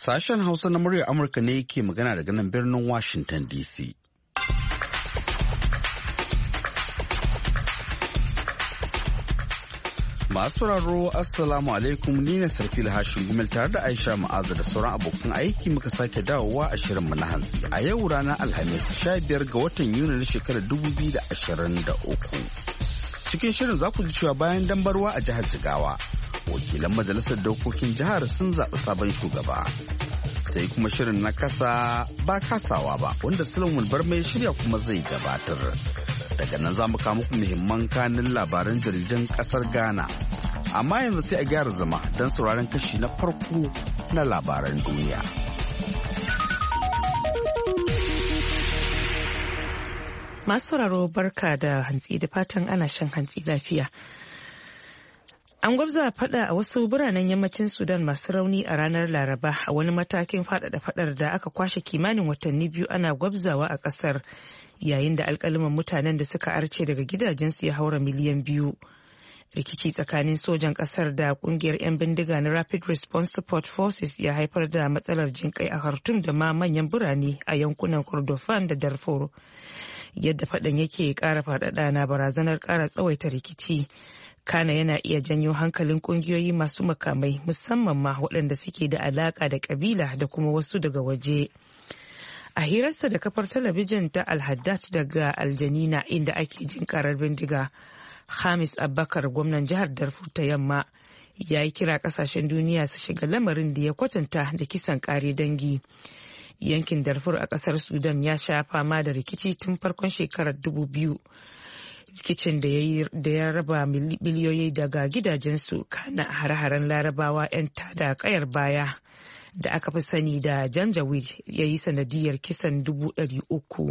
Sashen Hausa na muryar Amurka ne ke magana daga nan birnin Washington DC. Masu sauraro Assalamu alaikum, ni ne Sarfil Hashim Gumel tare da Aisha Ma'aza da sauran abokan aiki muka sake dawowa a shirinmu na hantsi. A yau ranar Alhamis 15 ga watan Yuni na shekarar 2023. Cikin shirin za ku ji cewa bayan dambarwa a jihar Jigawa, wakilan majalisar dokokin jihar sun zaɓi sabon shugaba. Sai kuma shirin na kasa ba kasawa ba wanda Sulaiman Barmai shirya kuma zai gabatar. Daga nan za mu kawo muku muhimman kanin labaran jaridan kasar Ghana. Amma yanzu sai a gyara zama don sauraron kashi na farko na labaran duniya. Masu sauraro barka da hantsi da fatan ana shan hantsi lafiya. An gwabza fada a wasu biranen yammacin Sudan masu rauni a ranar Laraba a wani matakin faɗaɗa fadar da aka kwashe kimanin watanni biyu ana gwabzawa a ƙasar. Yayin da alkaliman mutanen da suka arce daga gidajensu ya haura miliyan 2. Rikici tsakanin sojan kasar da kungiyar 'yan bindiga na Rapid Response Support Forces ya haifar da matsalar jinƙai a Khartoum da ma manyan birane a yankunan Kordofan da Darfur. Yadda faɗan yake ƙara faɗaɗa na barazanar ƙara tsawaita rikici. Kana yana iya janyo hankalin kungiyoyi masu makamai musamman ma waɗanda suke da alaƙa da ƙabila da kuma wasu daga waje. A hirarsa da kafar talabijin ta Al-Haddad daga Aljanina inda ake jin karar bindiga, Hamis Abubakar gwamnan jihar Darfur ta yamma ya yi kira kasashen duniya su shiga lamarin da ya kwatanta da kisan kare dangi. Yankin Darfur a kasar Sudan ya sha fama da rikici tun farkon shekarar 2000. Rikicin da ya raba miliyoyi daga gidajensu kana hare-haren Larabawa 'yan tada kayar baya. Da aka fi sani da Janjaweed ya yi sanadiyar kisan 300,000.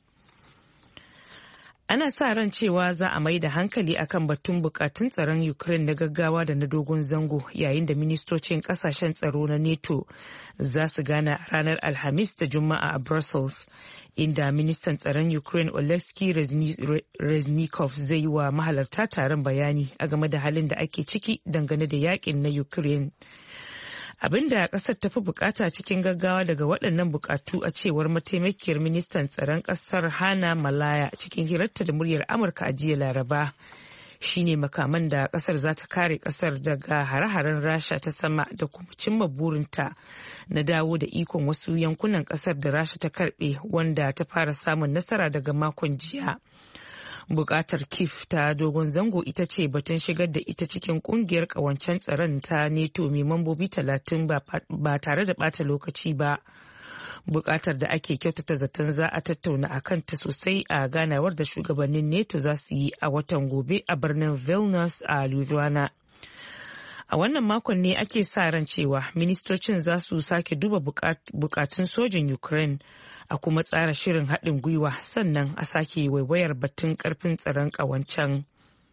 Ana sa ran cewa za a mai da hankali akan batun bukatun tsaron Ukraine na gaggawa da na dogon zango yayin da ministocin kasashen tsaro na NATO za su gana ranar Alhamis da Juma'a a Brussels, inda ministan tsaron Ukraine Oleksiy Reznikov zai yi wa mahalarta taron bayani a game da halin da ake ciki dangane da yakin na Ukraine. Abinda kasar ta fi bukata cikin gaggawa daga waɗannan bukatu a cewar mataimakiyar ministan tsaron kasar Hana Malaya cikin hirarta da muryar Amurka a jiya Laraba shine makaman da kasar za ta kare kasar daga hare-haren Rasha ta sama da kuma cimma burinta na dawo da ikon wasu yankunan kasar da Rasha ta karbe wanda ta fara samun nasara daga makon jiya. Bukatar Kiev ta dogon zango ita ce batun shigar da ita cikin kungiyar kawancen tsaron ta NATO mai mambobi 30 ba tare da bata lokaci ba. Bukatar da ake kyautata zaton za a tattauna a kanta sosai a ganawar da shugabannin NATO za su yi a watan gobe a birnin Vilnius a Lithuania. A wannan makon ne ake sa ran cewa ministocin za su sake duba bukatun sojin Ukraine a kuma tsara shirin haɗin gwiwa sannan a sake waiwayar batun ƙarfin tsaron ƙawancen.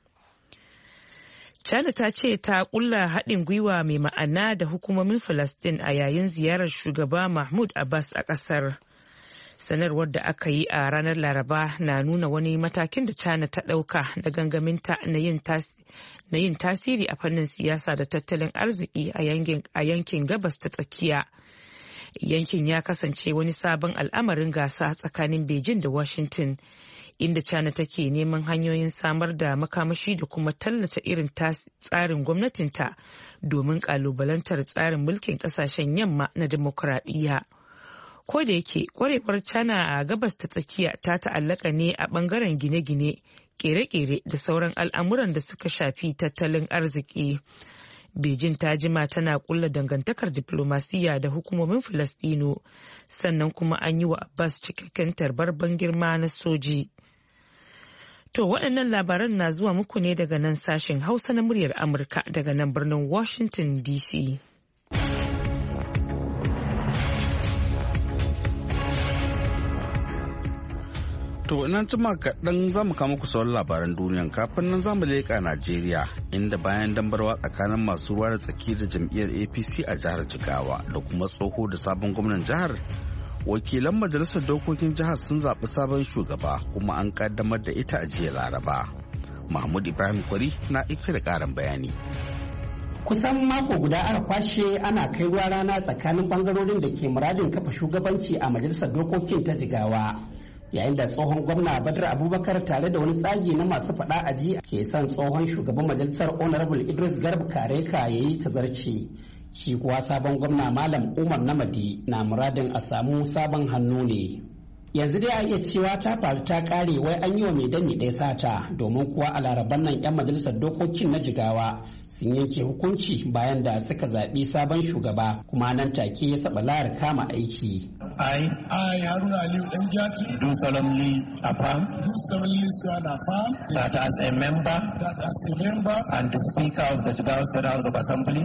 China ta ce ta ƙulla haɗin gwiwa mai ma'ana da hukumomin Falasɗin a yayin ziyarar shugaba Mahmud Abbas a ƙasar. Sanarwar da aka yi a ranar Laraba na nuna wani matakin da China ta ɗauka na gangaminta na yin tasiri a fannin siyasa da tattalin arziki a yankin gabas ta tsakiya. Yankin ya kasance wani sabon al'amarin gasa tsakanin Beijing da Washington, inda China take neman hanyoyin samar da makamashi da kuma tallata irin tsarin gwamnatinta domin kalubalantar tsarin mulkin kasashen yamma na demokuraɗiyya. Ko da yake kwarewar China a gabas ta tsakiya ta ta'allaka ne a bangaren gine-gine, kere-kere da sauran al'amuran da suka shafi tattalin arziki. Beijing ta jima tana kulla dangantakar diplomasiyya da hukumomin Falastino, sannan kuma an yi wa Abbas cikakken tarbar ban girma na soji. To waɗannan labaran na zuwa muku ne daga nan sashen Hausa na muryar Amurka daga nan birnin Washington DC. To nan cima kaɗan za mu kama ku sauran labaran duniyan kafin nan za mu leƙa Najeriya inda bayan dambarwa tsakanin masu ruwa da tsaki da jam'iyyar APC a jihar Jigawa da kuma tsoho da sabon gwamnan jihar, wakilan majalisar dokokin jihar sun zaɓi sabon shugaba kuma an ƙaddamar da ita a jiya Laraba. Mahmud Ibrahim Kwari na ike da ƙarin bayani. Kusan mako guda aka kwashe ana kai ruwa rana tsakanin bangarorin da ke muradin kafa shugabanci a majalisar dokokin ta Jigawa. Yayin da tsohon gwamna Badar Abubakar tare da wani tsagi na masu faɗa aji ke son tsohon shugaban majalisar Honorable Idris Garba Kareka ya yi tazarci. Shi kuwa sabon gwamna Malam Umar Namadi na muradin a samu sabon hannu ne. Yanzu dai a iya cewa ta faru ta kare wai an yi wa mai dami ɗaya sata, domin kuwa a laraban nan 'yan majalisar dokokin na Jigawa sun yanke hukunci bayan da suka zaɓi sabon shugaba kuma nan take ya saba layar kama aiki. I Haruna Aliyu Danjati do solemnly affirm that as a member and the Speaker of the Jigawa State House of Assembly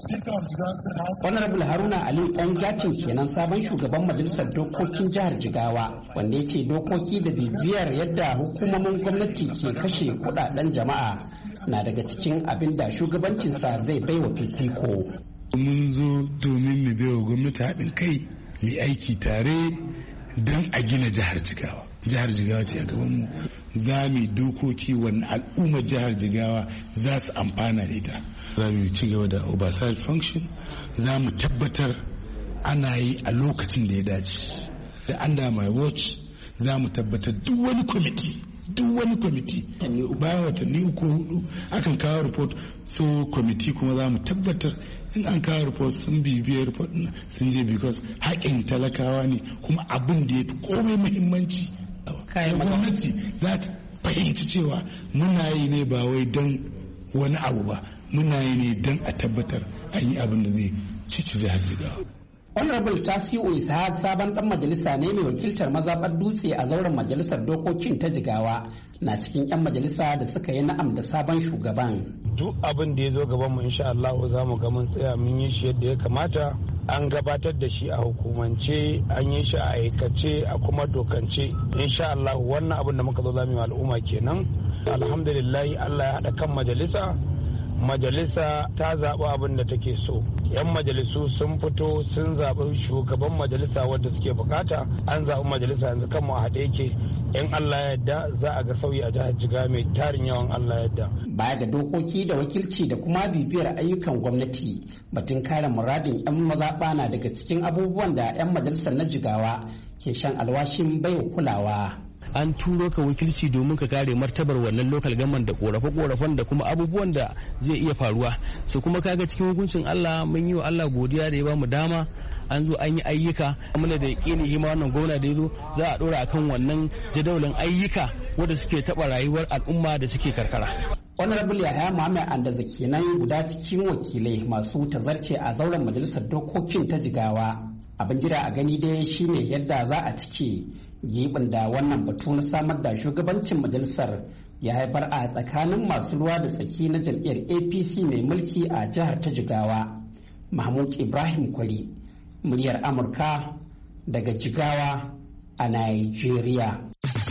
Honorable Haruna Aliyu Danjati kenan sabon shugaban majalisar dokokin jihar Jigawa, wanda ya ce dokoki da bibiyar yadda hukumomin gwamnati ke kashe kudaden jama'a na daga cikin abin da shugabancinsa zai baiwa fifiko. Mun zo domin mu baiwa gwamnati haɗin kai mu aiki tare don a gina jihar Jigawa. Jihar Jigawa ce a gabanmu, za mu dokoki wani al'ummar jihar Jigawa za su amfana da ita. Za mu ci gaba da oversight function, za mu tabbatar ana yi a lokacin da ya dace. Da under my watch za mu tabbatar duk wani kwamiti bayan watanni 3-4 akan kawo report, so kwamiti kuma za mu tabbatar in an kawo report sun bibiyar report sun je, because haƙƙin talakawa ne kuma abin da ya fi komai muhimmanci gwamnati za ta fahimci cewa muna yi ne ba wai don wani abu ba, muna yi ne don a tabbatar an yi abin da zai cici jihar Jigawa. Honorable Tasiu Ishaq sabon dan majalisa ne mai wakiltar mazaɓar Dutse a zauren majalisar dokokin ta Jigawa, na cikin 'yan majalisa da suka yi na'am da sabon shugaban. Duk abin da ya zo gaban mu insha Allah za mu ga mun tsaya mun yi shi yadda ya kamata, an gabatar da shi a hukumance, an yi shi a aikace, a kuma dokance. Insha Allah wannan abin da muka zo za mu yi al'umma kenan. Alhamdulillah Allah ya haɗa kan majalisa ta zaɓi abin da take so. 'Yan majalisu sun fito sun zaɓi shugaban majalisa wadda suke bukata, an zaɓi majalisa yanzu kan mu a haɗe yake. In Allah ya yarda za a ga sauyi a jihar Jigawa mai tarin yawan Allah ya yarda. Baya ga dokoki da wakilci da kuma bibiyar ayyukan gwamnati, batun kare muradin 'yan mazaɓa na daga cikin abubuwan da 'yan majalisar na Jigawa ke shan alwashin baiwa kulawa. An turo ka wakilci domin ka kare martabar wannan local government da korafe-korafen da kuma abubuwan da zai iya faruwa. So kuma kaga cikin hukuncin Allah mun yi wa Allah godiya da ya bamu dama, an zo an yi ayyuka, muna da yakini hima wannan gwamna da ya zo za a dora akan wannan jadawalin ayyuka wanda suke taba rayuwar al'umma da suke karkara. Honorable Yahaya Muhammad Andaza kenan guda cikin wakilai masu tazarce a zauren majalisar dokokin ta Jigawa. Abin jira a gani dai shine yadda za a cike gibin da wannan batu na samar da shugabancin majalisar ya haifar a tsakanin masu ruwa da tsaki na jam'iyyar APC mai mulki a jihar ta Jigawa. Mahmud Ibrahim Kwari, muryar Amurka daga Jigawa a Nigeria.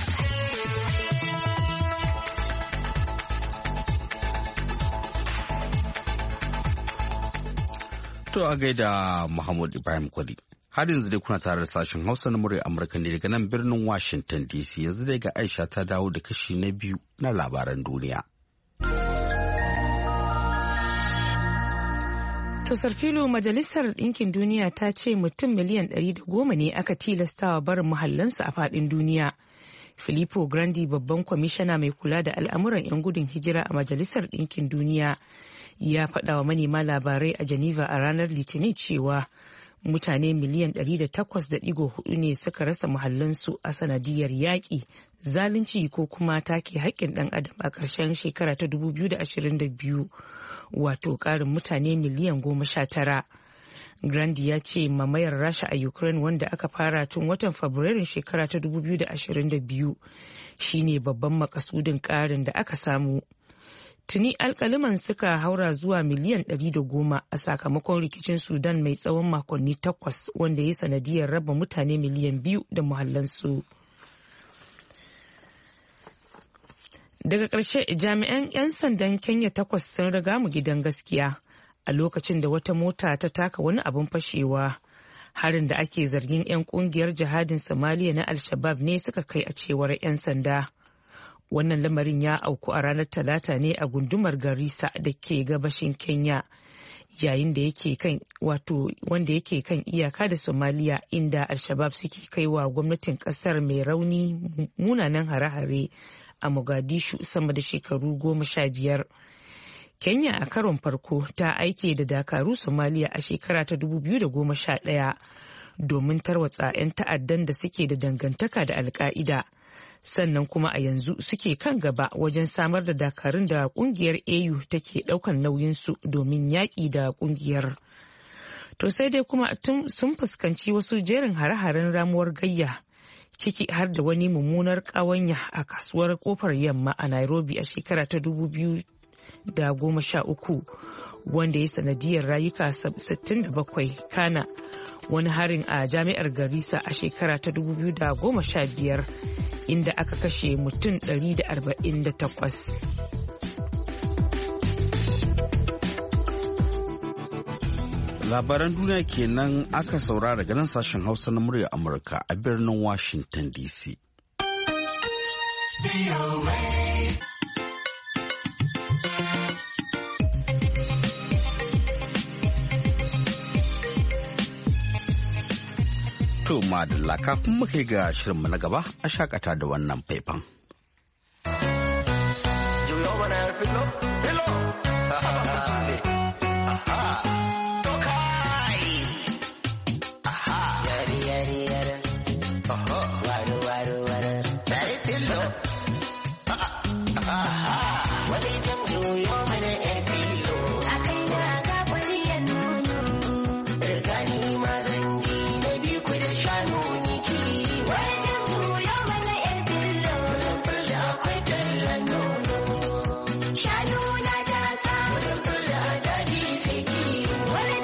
To a gaida Mahmud Ibrahim Kwari. Har yanzu dai kuna tare da sashen Hausa na murya Amurka ne daga nan birnin Washington DC. Yanzu dai ga Aisha ta dawo da kashi na biyu na labaran duniya. To Sarfilo, Majalisar Ɗinkin Duniya ta ce mutum miliyan 110 ne aka tilastawa barin muhallansu a faɗin duniya. Filippo Grandi, babban kwamishina mai kula da al'amuran 'yan gudun hijira a Majalisar Ɗinkin Duniya, ya faɗa wa manema labarai a Geneva a ranar Litinin cewa mutane miliyan 800.4 ne suka rasa muhallansu a sanadiyar yaƙi, zalunci ko kuma take haƙƙin ɗan adam a ƙarshen shekara ta 2022, wato ƙarin mutane miliyan 19. Grandi ya ce mamayar Rasha a Ukraine, wanda aka fara tun watan Fabrairun shekara ta 2022, shine babban makasudin ƙarin da aka samu. Tuni alkaliman suka haura zuwa miliyan 110 a sakamakon rikicin Sudan mai tsawon makonni 8, wanda ya sanadiyar raba mutane miliyan 2 da muhallansu. Daga ƙarshe, jami'an 'yan sandan Kenya 8 sun riga mu gidan gaskiya a lokacin da wata mota ta taka wani abin fashewa. Harin da ake zargin 'yan kungiyar jihadin Somalia na Al-Shabaab ne suka kai a cewar 'yan sanda. Wannan lamarin ya auku a ranar Talata ne a gundumar Garissa da ke gabashin Kenya, yayin da wanda yake kan iyaka da Somalia, inda Al-Shabaab suke kaiwa gwamnatin kasar mai rauni munanan hare-hare a Mogadishu sama da shekaru 15. Kenya a karon farko ta aike da dakaru Somalia a shekara ta 2011 domin tarwatsa 'yan ta'addan da suke da dangantaka da Al-Qaida. Sannan kuma a yanzu suke kan gaba wajen samar da dakarun da kungiyar AU take daukan nauyinsu domin yaƙi da kungiyar. To sai dai kuma sun fuskanci wasu jerin hare-haren ramuwar gayya, ciki har da wani mummunar ƙawanya a kasuwar kofar yamma a Nairobi a shekara ta 2013 wanda ya sanadiyar rayuka 67. Kana wani harin a jami'ar Garissa a shekara ta 2015 inda aka kashe mutum 148. Labaran duniya kenan aka saurara daga nan sashen Hausa na murya Amurka a birnin Washington DC. To madalla kafin muka ga shirinmu na gaba a shakata da wannan faifan. Shanu na ta sa, mutum da daji sai ki wani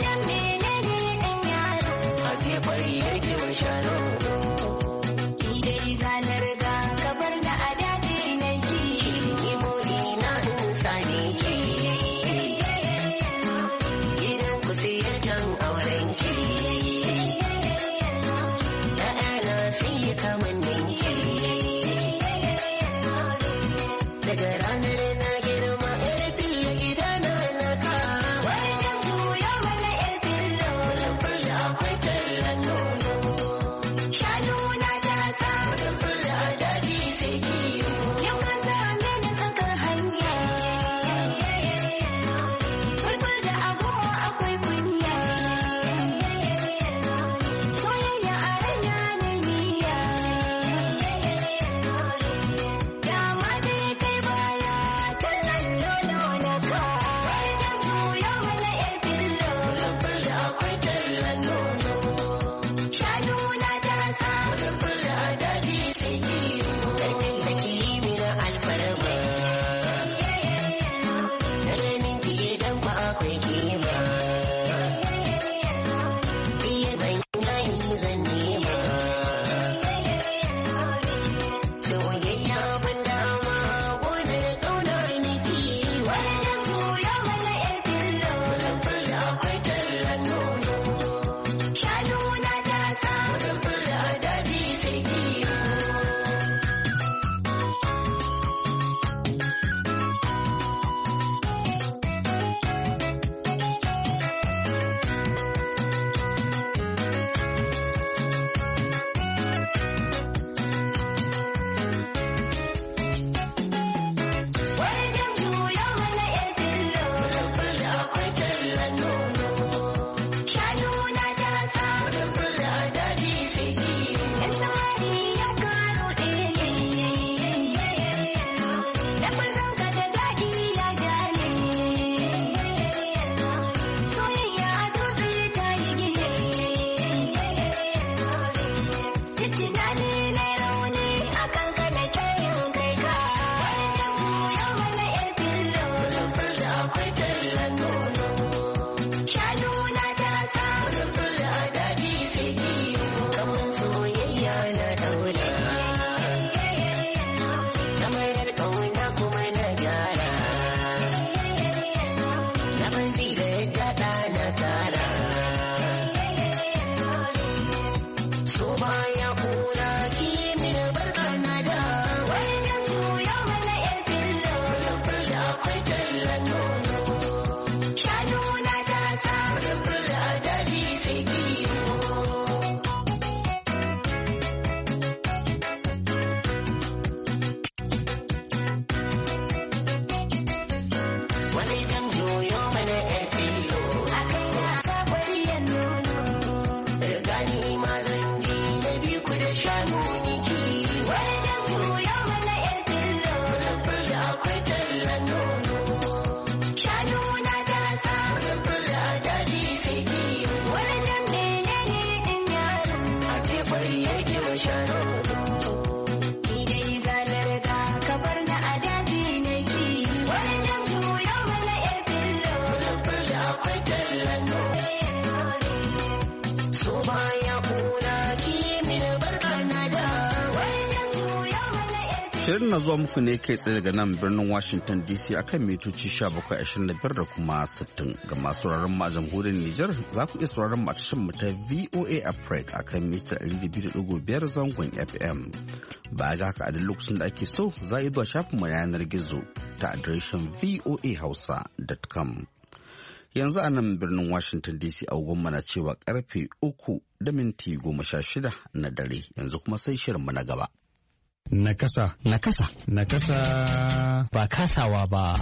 Shirin na zuwa muku ne kai tsaye daga nan birnin Washington DC akan mitoci 1725 da kuma 60 ga masu sauraron mu a jamhuriyar Nijar za ku iya sauraron mu a tashar mu ta VOA Africa akan mita 200.5 zangon FM. Ba ga haka a duk lokacin da ake so za a yi zuwa shafin mu na yanar gizo ta adireshin voahausa.com. Yanzu a nan birnin Washington DC agogon mana cewa karfe 3:16 na dare yanzu kuma sai shirin mu na gaba. Nakasa. Nakasa. Nakasa. Ba kasawa ba.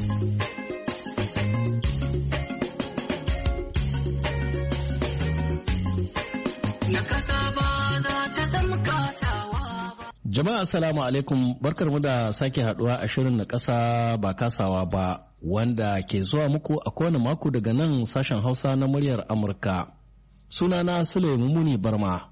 Jama'a assalamu alaikum, barkarmu da sake haduwa a shirin na kasa ba kasawa ba wanda ke zuwa muku a kowane mako daga nan sashen Hausa na muryar Amurka. Sunana Sulaimu Muni Barma.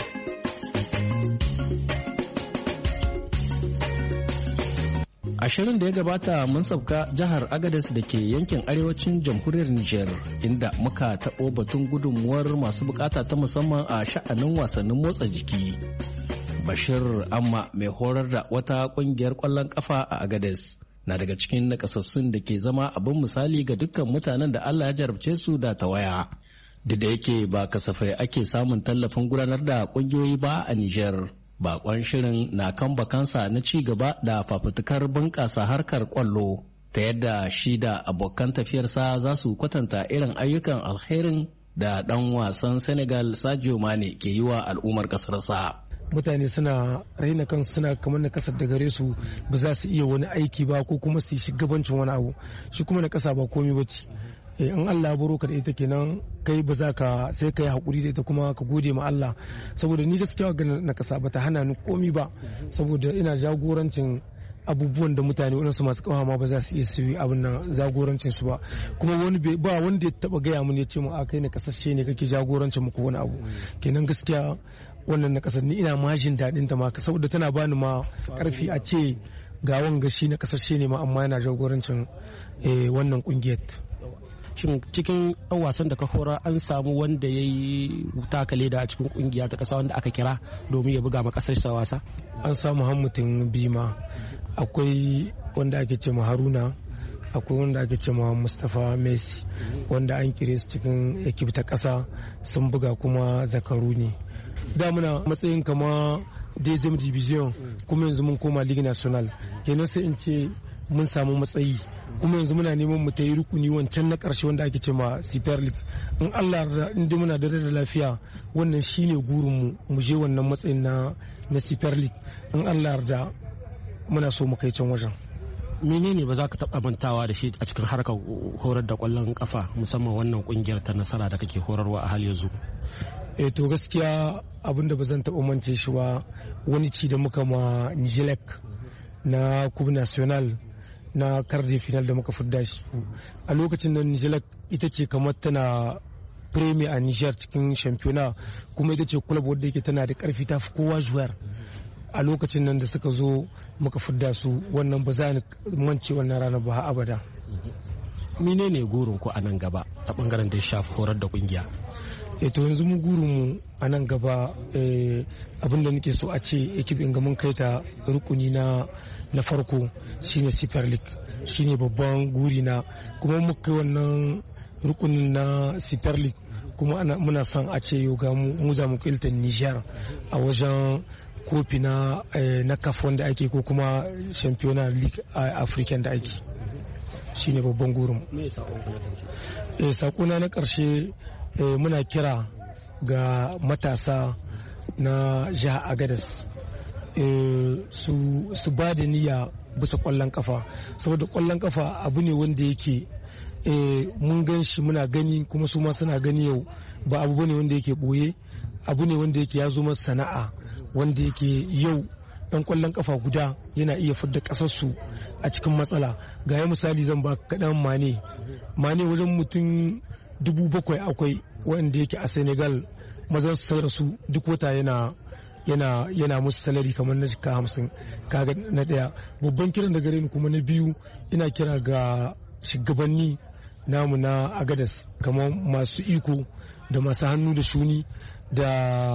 A shirin da ya gabata mun sauka jihar Agadez da ke yankin arewacin jamhuriyar Nijar inda muka taɓo batun gudunmuwar masu bukata ta musamman a sha'anin wasannin motsa jiki. Bashir Amma mai horar da wata ƙungiyar ƙwallon ƙafa a Agadez na daga cikin nakasassun da ke zama abin misali ga dukkan mutanen da Allah ya jarabce su da tawaya. Duk da yake ba kasafai ake samun tallafin gudanar da ƙungiyoyi ba a Nijar. Bakon shirin na kan bakansa na ci gaba da fafutukar bunƙasa harkar ƙwallo ta yadda shi da abokan tafiyarsa za su kwatanta irin ayyukan alherin da ɗan wasan Senegal Sadio Mane ke yi wa al'ummar ƙasarsa. Mutane suna raina kansu, suna kamar na kasar da gare su ba za su iya wani aiki ba ko kuma su yi shugabancin wani abu, shi kuma na kasa ba komai ba ce. In Allah ya baro ka da ita kenan kai ba za ka sai ka yi haƙuri da ita kuma ka gode ma Allah, saboda ni gaskiya ga na kasa ba ta hana ni komi ba, saboda ina jagorancin abubuwan da mutane waɗansu masu kawa ma ba za su iya su yi abin nan jagorancin su ba, kuma wani ba wanda ya taba gaya mun ya ce mu a kai na kasashe ne kake jagorancin mu ko wani abu. Kenan gaskiya wannan na kasar ni ina majin daɗin ta ma saboda tana bani ma karfi a ce ga wanga shi na kasashe ne ma amma yana jagorancin wannan kungiyar. Shin cikin ɗan wasan da ka hora an samu wanda ya yi takale da a cikin kungiya ta ƙasa wanda aka kira domin ya buga ma ƙasarsa wasa? An samu hammutin bima, akwai wanda ake ce ma Haruna, akwai wanda ake ce ma Mustapha Messi wanda an kire su cikin ekip ta ƙasa sun buga kuma zakaru ne. Da muna matsayin kama DSM division kuma yanzu mun koma Ligue National, kenan sai in ce mun samu matsayi kuma yanzu muna neman mu ta yi rukuni wancan na ƙarshe wanda ake ce ma Super League. In Allah da inda muna da lafiya wannan shine gurin mu je wannan matsayin na Super League. In Allah da muna so mu kai can wajen. Menene ba za ka taɓa mantawa da shi a cikin harkar horar da ƙwallon kafa musamman wannan ƙungiyar ta nasara da kake horarwa a hali yanzu? To gaskiya abinda ba zan taɓa mance shi ba wani ci da muka ma Nijilek na Coupe National na karde final da muka fidda shi a lokacin da Nijilek ita ce kamar tana premier a Niger cikin shampiyona kuma ita ce club wadda yake tana da karfi ta fi kowa juwar. A lokacin nan da suka zo muka fidda su wannan ba za ni mance wannan rana ba abada. Menene gurin ku a nan gaba ta bangaren da ya shafi horar da kungiya? To yanzu mu gurin mu a nan gaba abinda nake so a ce ekip in ga mun kai ta rukuni na farko shine Super League, shine babban guri na, kuma muka wannan rukunin na Super League kuma muna son a ce yau ga mu za mu kilta Niger a wajen kofi na CAF wanda ake ko kuma Champions League African da ake, shine babban gurin. Sakona na karshe muna kira ga matasa na jihar Agadez su ba da niyya bisa kwallon kafa, saboda kwallon kafa abu ne wanda yake mun gan shi muna gani kuma su ma suna gani yau, ba abu bane wanda yake boye, abu ne wanda yake ya zo masa sana'a wanda yake yau dan kwallon kafa guda yana iya fidda kasarsu a cikin matsala. Ga ya misali zan ba kaɗan mane wajen mutum 7,000 akwai wanda yake a Senegal mazan su duk wata yana musu salari kamar na jika 50. Kaga na daya babban kiran da gare ni, kuma na biyu ina kira ga shugabanni namu na Agadez kamar masu iko da masu hannu da shuni da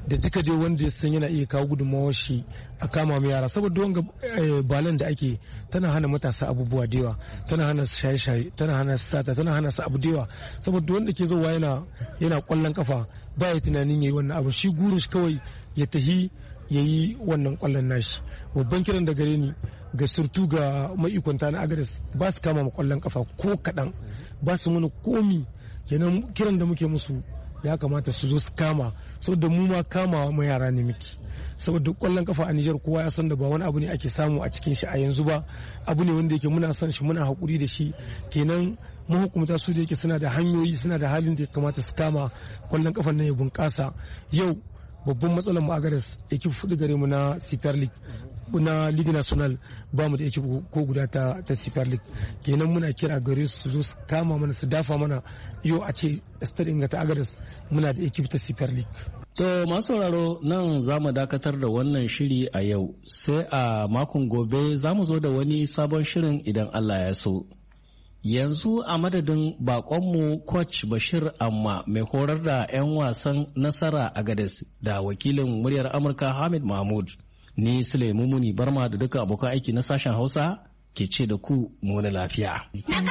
da duka dai wanda ya san yana iya kawo gudunmawar shi a kama mu yara, saboda wanga balan da ake tana hana matasa abubuwa da yawa, tana hana su shaye-shaye, tana hana su sata, tana hana su abu da yawa, saboda wanda ke zuwa yana kwallon kafa ba ya tunanin yayi wannan abu, shi gurin shi kawai ya tahi yayi wannan kwallon nashi. Babban kiran da gare ni ga surtu ga maikwanta na Agadez, ba su kama kwallon kafa ko kadan, ba su mana komi. Kenan kiran da muke musu ya kamata su zo su kama, saboda mu ma kamawa ma yara ne muke, saboda kwallon kafa a Nijar kowa ya san da ba wani abu ne ake samu a cikin shi a yanzu ba, abu ne wanda yake muna son shi, muna hakuri da shi. Kenan mahukumta su da yake suna da hanyoyi, suna da halin da ya kamata su kama kwallon kafan nan ya bunƙasa. Yau babban matsalar mu Agadez ekip 4 gare mu na Super League, na Ligue National ba mu da ekip ko guda ta Super League. Kenan muna kira gare su zo su kama mana, su dafa mana. Yau a ce Stade Inga ta Agadez muna da ekip ta Super League. To masu sauraro, nan za mu dakatar da wannan shiri a yau, sai a makon gobe za mu zo da wani sabon shirin idan Allah ya so. Yanzu a madadin bakonmu coach Bashir Amma mai horar da 'yan wasan Nasara Agadez da wakilin muryar Amurka Hamid Mahmud, ni Sulaimu Muni Barma da duka abokan aiki na sashen Hausa ke ce da ku muna lafiya.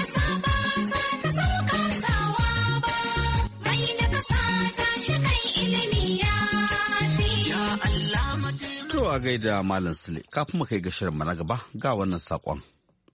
To a gaida Malam Sule, kafin mu kai ga shirin na gaba ga wannan saƙon.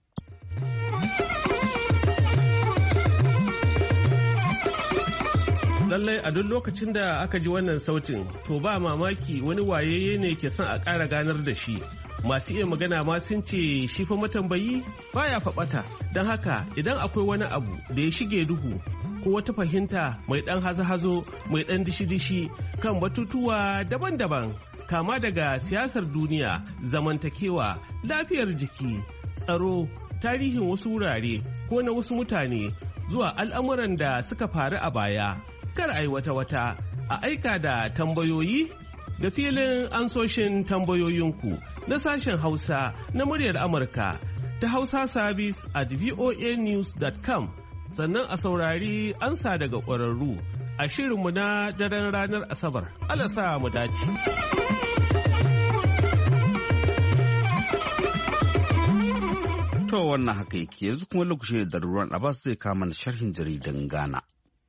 Lallai a duk lokacin da aka ji wannan sautin, to ba mamaki wani wayayye ne ke son a ƙara ganar da shi. Masu iya magana ma sun ce shi fa matambayi baya faɓata. Don haka idan akwai wani abu da ya shige duhu ko wata fahimta mai ɗan hazo-hazo, mai ɗan dishi-dishi kan batutuwa daban-daban, kama daga siyasar duniya, zamantakewa, lafiyar jiki, tsaro, tarihin wasu wurare ko na wasu mutane, zuwa al'amuran da suka faru a baya. Kar a yi wata-wata, a aika da tambayoyi da filin ansoshin tambayoyinku na sashen Hausa na muryar Amurka ta Hausa Service at voanews.com, sannan a saurari ansa daga ƙwararru a shirinmu na daren ranar Asabar. Allah sa mu dace. To wannan haka yake, yanzu kuma lokacin da Ruwan Abbas zai kama sharhin jaridan Ghana.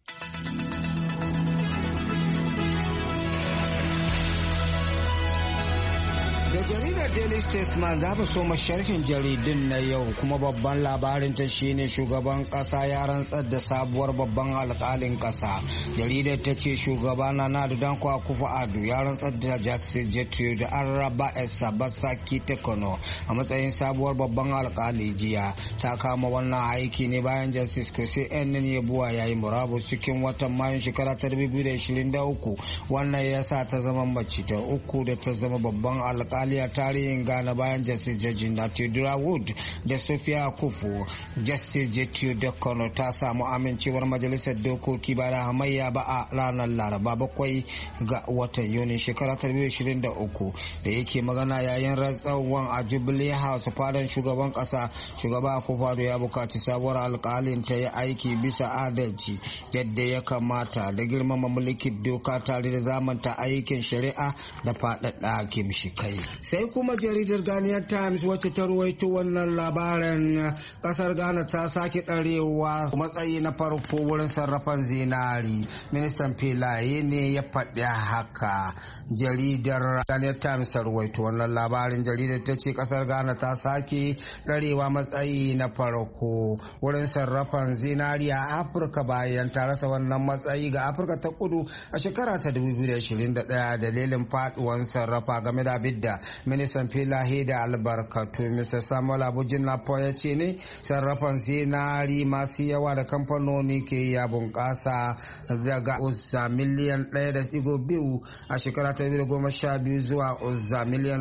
Da jaridar Daily Statesman za mu so sharhin jaridun na yau, kuma babban labarin ta shine shugaban kasa ya rantsar da sabuwar babban alkalin kasa. Jaridar ta ce shugaba Nana Danko Akufo-Addo ya rantsar da Justice Gertrude Araba Esabasaki Tekono a matsayin sabuwar babban alkali jiya. Ta kama wannan aiki ne bayan Justice Kwesi Enenyebuwa ya yi murabus cikin watan Mayun shekara ta 2023. Wannan ya sa ta zama mace ta uku da ta zama babban alkali a tarihin Ghana bayan Justice Judge Natidura Wood da Sophia Akufo. Justice Gertrude Tekono ta samu amincewar majalisar dokoki ba da hamayya ba a ranar Laraba 7 ga watan Yuni shekara 2023. Da yake magana yayin rantsarwar a Jubilee House fadan shugaban kasa, shugaba Akufo-Addo ya bukaci sabuwar alkalin ta yi aiki bisa adalci yadda ya kamata da girmama mulkin doka tare da zamanta aikin shari'a da faɗaɗa kimshi kai. Sai kuma jaridar Ghanaian Times wacce ta ruwaito wannan labarin, kasar Ghana ta sake ɗarewa matsayi na farko wurin sarrafan zinari. Ministan filaye ne ya faɗi haka. Jaridar Ghanaian Times ta ruwaito wannan labarin. Jaridar ta ce kasar Ghana ta sake ɗarewa matsayi na farko wurin sarrafan zinari a Afirka bayan ta rasa wannan matsayi ga Afirka ta Kudu a shekara ta 2021 dalilin faduwan sarrafa. Game da bidda, ministan filaye da albarkatu Mr. Samuel Abujin Lapo ya ce ne sarrafan zinari masu yawa da kamfanoni ke ya bunƙasa daga uzza miliyan 1.2 a shekara ta 2012 zuwa uzza miliyan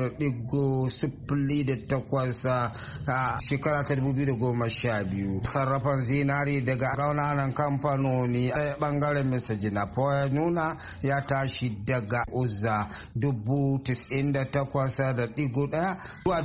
3.08 a shekara ta 2012. Sarrafan zinari daga ƙananan kamfanoni a bangaren Mr. Jinapo ya nuna ya tashi daga uzza 98 9.1 zuwa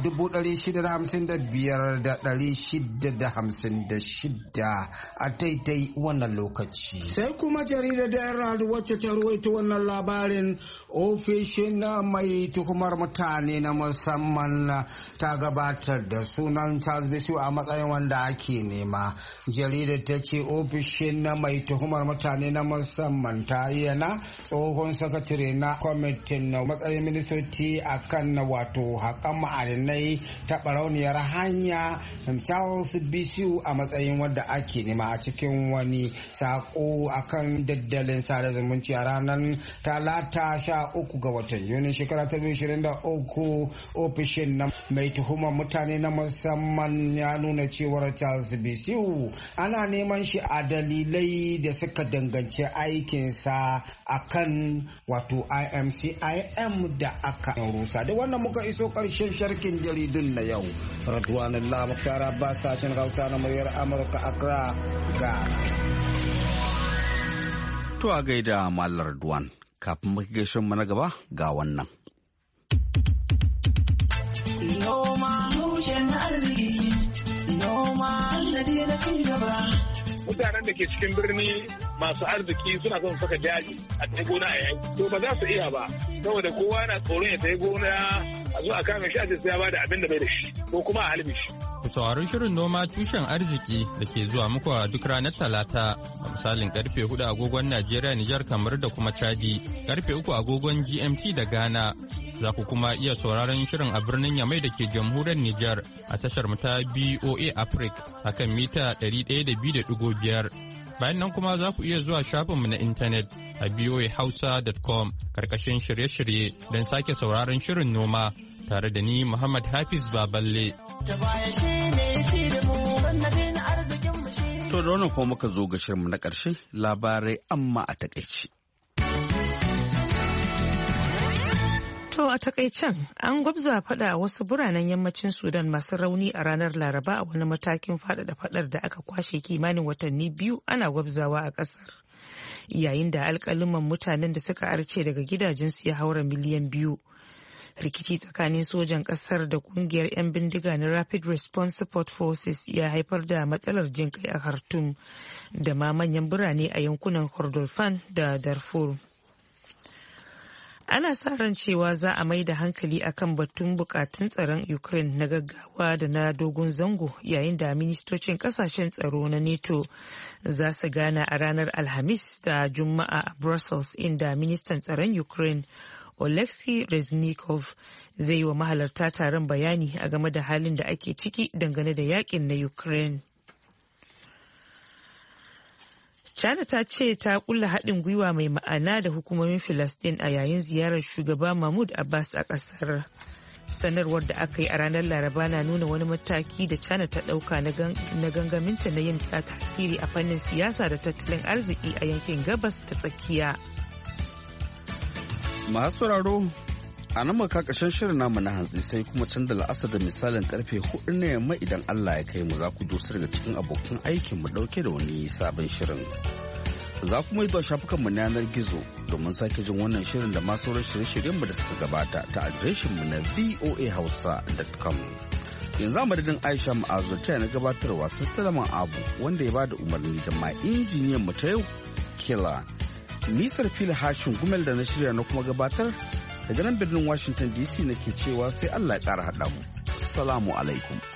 655,656 a taitai wannan lokaci. Sai kuma jaridar da Herald wacce ta ruwaito wannan labarin, ofishin mai tuhumar mutane na musamman ta gabatar da sunan Charles Bisiu a matsayin wanda ake nema. Jaridar ta ce ofishin mai tuhumar mutane na musamman ta yana tsohon sakatare na kwamitin na matsayin ministoci a kan wato haƙan ma'adinai ta barauniyar hanya Charles Bisiu a matsayin wanda ake nema a cikin wani sako akan daddalin sada zumunci a ranar talata 13 ga watan Yuni shekara ta 2023. Ofishin na mai tuhumar mutane na musamman ya nuna cewar Charles Bisiu ana neman shi a dalilai da suka danganci aikinsa akan wato IMCIM da aka rusa. Da wannan muka iso karshen sharkin jaridun na yau. Radwanullah Mukhtar Abbas, sashen Hausa na muryar Amurka, Accra, Ghana. To a gaida Mallar Radwan, kafin muka gaishe mu na gaba ga wannan. Noma tushen arziki, noma sannadi na ci gaba. Mutanen da ke cikin birni masu arziki suna son saka jaji a ta gona a yayi. To ba za su iya ba, saboda kowa na tsoron ya ta gona a zo a kame shi a sai ya bada abin da bai da shi ko kuma a halbe shi. Ku saurari shirin noma tushen arziki da ke zuwa muku a duk ranar Talata a misalin karfe 4 agogon Najeriya, Nijar, kamar da kuma Chadi, karfe 3 agogon GMT da Ghana. Za ku kuma iya sauraron shirin a birnin Yamai da ke jamhuriyar Nijar a tashar ta BOA Africa a kan mita 102.5. Bayan nan kuma za ku iya zuwa shafinmu na intanet a boahausa.com karkashin shirye-shirye don sake sauraron shirin noma tare da ni Muhammad Hafiz Baballe. To da wannan kuma muka zo ga shirinmu na ƙarshe, labarai amma a takaice. To a takaicen an gwabza fada a wasu biranen yammacin Sudan masu rauni a ranar Laraba a wani matakin faɗaɗa fadar da aka kwashe kimanin watanni 2 ana gwabzawa a ƙasar. Yayin da alƙaluman mutanen da suka arce daga gidajensu ya haura miliyan 2. Rikici tsakanin sojan ƙasar da ƙungiyar 'yan bindiga na Rapid Response Support Forces ya haifar da matsalar jin kai a Khartoum da ma manyan birane a yankunan Kordofan da Darfur. Ana sa ran cewa za a mai da hankali akan batun bukatun tsaron Ukraine na gaggawa da na dogon zango yayin da ministocin kasashen tsaro na NATO za su gana a ranar Alhamis da Juma'a a Brussels, inda ministan tsaron Ukraine Oleksiy Reznikov zai yi wa mahalarta taron bayani a game da halin da ake ciki dangane da yakin na Ukraine. China ta ce ta kulla haɗin gwiwa mai ma'ana da hukumomin Filistin a yayin ziyarar shugaba Mahmud Abbas a ƙasar. Sanarwar da aka yi a ranar Laraba na nuna wani mataki da China ta ɗauka na gangaminta na yin tasiri a fannin siyasa da tattalin arziki a yankin gabas ta tsakiya. Masu sauraro, a nan maka ƙarshen shirin namu na hantsi sai kuma can da la'asar da misalin karfe 4 na yamma idan Allah ya kai mu za ku dosa daga cikin abokan aikin mu dauke da wani sabon shirin. Za kuma yi zuwa shafukan mu na yanar gizo domin sake jin wannan shirin da masu sauran shirye-shiryen mu da suka gabata ta adireshin mu na voahausa.com. Yanzu a madadin Aisha Ma'azu ta na gabatarwa Salaman Abu wanda ya bada umarni da ma injiniyan mu ta yau Kila. Nisar fili hashin gumel da na shirya na kuma gabatar daga nan birnin Washington DC nake cewa sai Allah ya ƙara haɗa mu. Assalamu alaikum.